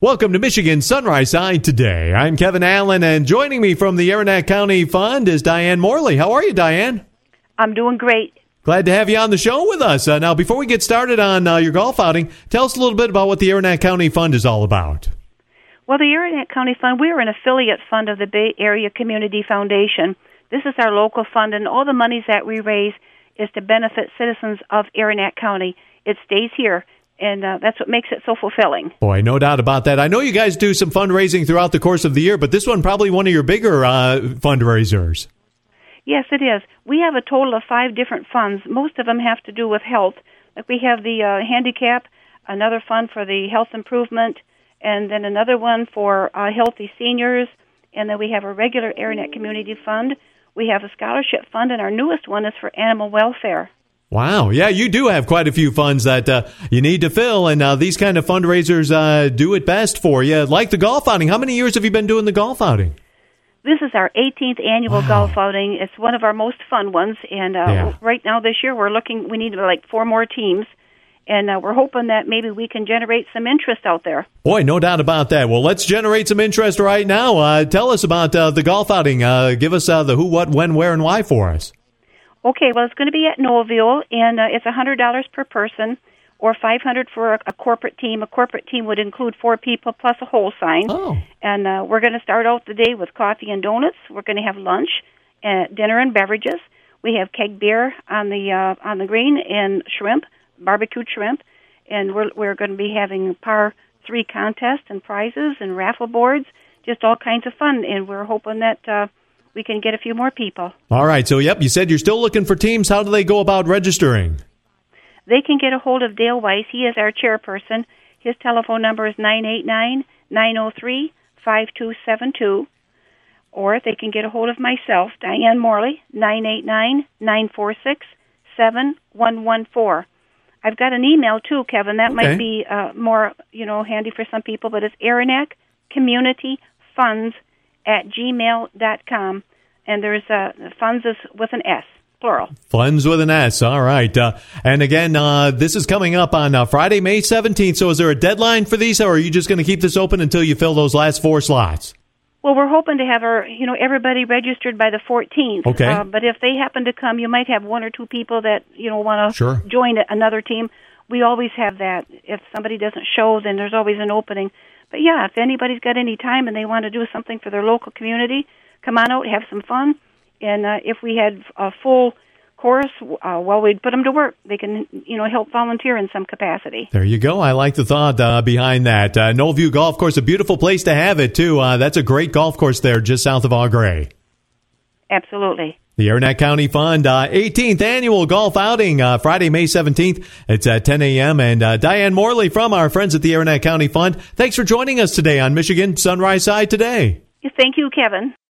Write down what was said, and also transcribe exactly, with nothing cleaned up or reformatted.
Welcome to Michigan Sunrise Side today. I'm Kevin Allen, and joining me from the Aranac County Fund is Diane Morley. How are you, Diane? I'm doing great. Glad to have you on the show with us. Uh, now, before we get started on uh, your golf outing, tell us a little bit about what the Aranac County Fund is all about. Well, the Aranac County Fund, we are an affiliate fund of the Bay Area Community Foundation. This is our local fund, and all the monies that we raise is to benefit citizens of Aranac County. It stays here. And uh, that's what makes it so fulfilling. Boy, no doubt about that. I know you guys do some fundraising throughout the course of the year, but this one probably one of your bigger uh, fundraisers. Yes, it is. We have a total of five different funds. Most of them have to do with health. Like we have the uh, handicap, another fund for the health improvement, and then another one for uh, healthy seniors, and then we have a regular Aranac Community Fund. We have a scholarship fund, and our newest one is for animal welfare. Wow. Yeah, you do have quite a few funds that uh, you need to fill, and uh, these kind of fundraisers uh, do it best for you. Like the golf outing. How many years have you been doing the golf outing? This is our eighteenth annual Wow. golf outing. It's one of our most fun ones, and uh, Yeah. right now this year we're looking, we need like four more teams, and uh, we're hoping that maybe we can generate some interest out there. Boy, no doubt about that. Well, let's generate some interest right now. Uh, tell us about uh, the golf outing. Uh, give us uh, the who, what, when, where, and why for us. Okay, well, it's going to be at Noelville, and uh, it's one hundred dollars per person, or five hundred dollars for a, a corporate team. A corporate team would include four people plus a whole sign. Oh. And uh, we're going to start out the day with coffee and donuts. We're going to have lunch, uh, dinner and beverages. We have keg beer on the uh, on the green and shrimp, barbecued shrimp, and we're we're going to be having par three contests and prizes and raffle boards, just all kinds of fun. And we're hoping that Uh, we can get a few more people. All right. So, yep, you said you're still looking for teams. How do they go about registering? They can get a hold of Dale Weiss. He is our chairperson. His telephone number is nine eight nine, nine oh three, five two seven two. Or they can get a hold of myself, Diane Morley, nine eight nine, nine four six, seven one one four. I've got an email, too, Kevin. That Okay. might be uh, more, you know, handy for some people, but it's Aranac Community Funds at gmail dot com, and there's uh, funds is with an S, plural. Funds with an S. All right. Uh, and again, uh, this is coming up on uh, Friday, May seventeenth. So is there a deadline for these, or are you just going to keep this open until you fill those last four slots? Well, we're hoping to have our, you know, everybody registered by the fourteenth. Okay. Uh, but if they happen to come, you might have one or two people that, you know, want to Sure. join another team. We always have that. If somebody doesn't show, then there's always an opening. But, yeah, if anybody's got any time and they want to do something for their local community, come on out, have some fun. And uh, if we had a full course, uh, well, we'd put them to work. They can, you know, help volunteer in some capacity. There you go. I like the thought uh, behind that. Uh, Knollview Golf Course, a beautiful place to have it, too. Uh, that's a great golf course there just south of Au Gres. Absolutely. The Aranac County Fund, uh, eighteenth annual golf outing, uh, Friday, May seventeenth. It's at ten a.m. And uh, Diane Morley from our friends at the Aranac County Fund, thanks for joining us today on Michigan Sunrise Side Today. Thank you, Kevin.